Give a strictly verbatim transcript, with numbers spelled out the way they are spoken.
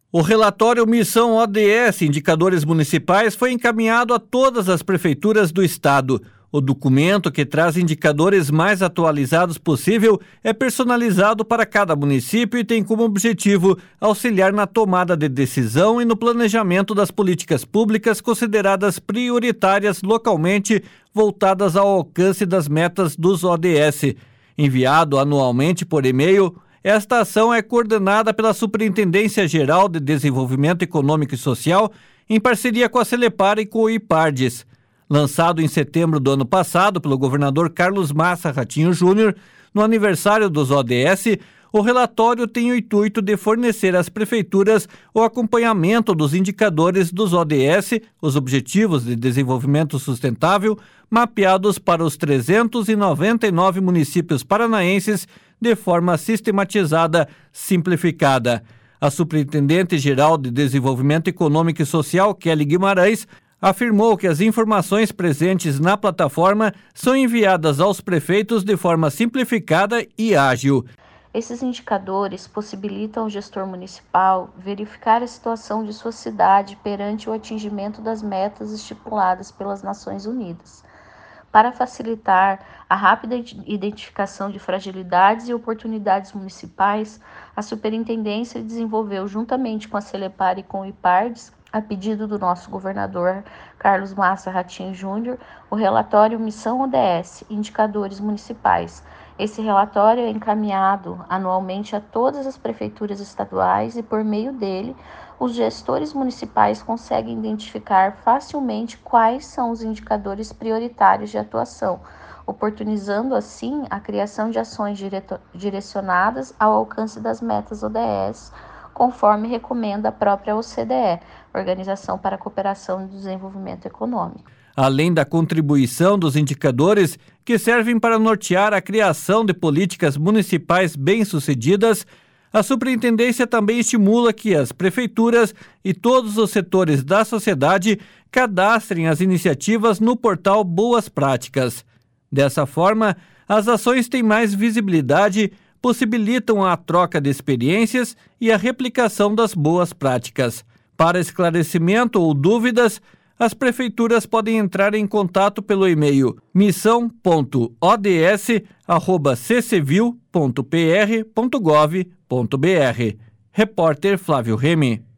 O relatório Missão O D S Indicadores Municipais foi encaminhado a todas as prefeituras do estado. O documento, que traz indicadores mais atualizados possível, é personalizado para cada município e tem como objetivo auxiliar na tomada de decisão e no planejamento das políticas públicas consideradas prioritárias localmente, voltadas ao alcance das metas dos O D S. Enviado anualmente por e-mail, esta ação é coordenada pela Superintendência Geral de Desenvolvimento Econômico e Social, em parceria com a Celepar e com o IPARDES. Lançado em setembro do ano passado pelo governador Carlos Massa Ratinho Júnior, no aniversário dos O D S, o relatório tem o intuito de fornecer às prefeituras o acompanhamento dos indicadores dos O D S, os Objetivos de Desenvolvimento Sustentável, mapeados para os trezentos e noventa e nove municípios paranaenses de forma sistematizada, simplificada. A Superintendente-Geral de Desenvolvimento Econômico e Social, Kelly Guimarães, afirmou que as informações presentes na plataforma são enviadas aos prefeitos de forma simplificada e ágil. Esses indicadores possibilitam ao gestor municipal verificar a situação de sua cidade perante o atingimento das metas estipuladas pelas Nações Unidas. Para facilitar a rápida identificação de fragilidades e oportunidades municipais, a Superintendência desenvolveu, juntamente com a Celepar e com o IPARDES, a pedido do nosso governador Carlos Massa Ratinho Júnior, o relatório Missão O D S Indicadores Municipais. Esse relatório é encaminhado anualmente a todas as prefeituras estaduais e, por meio dele, os gestores municipais conseguem identificar facilmente quais são os indicadores prioritários de atuação, oportunizando assim a criação de ações direto- direcionadas ao alcance das metas O D S, conforme recomenda a própria O C D E, Organização para a Cooperação e Desenvolvimento Econômico. Além da contribuição dos indicadores, que servem para nortear a criação de políticas municipais bem-sucedidas, a Superintendência também estimula que as prefeituras e todos os setores da sociedade cadastrem as iniciativas no portal Boas Práticas. Dessa forma, as ações têm mais visibilidade, possibilitam a troca de experiências e a replicação das boas práticas. Para esclarecimento ou dúvidas, as prefeituras podem entrar em contato pelo e-mail missão ponto o d s arroba c civil ponto p r ponto gov ponto b r. Repórter Flávio Remy.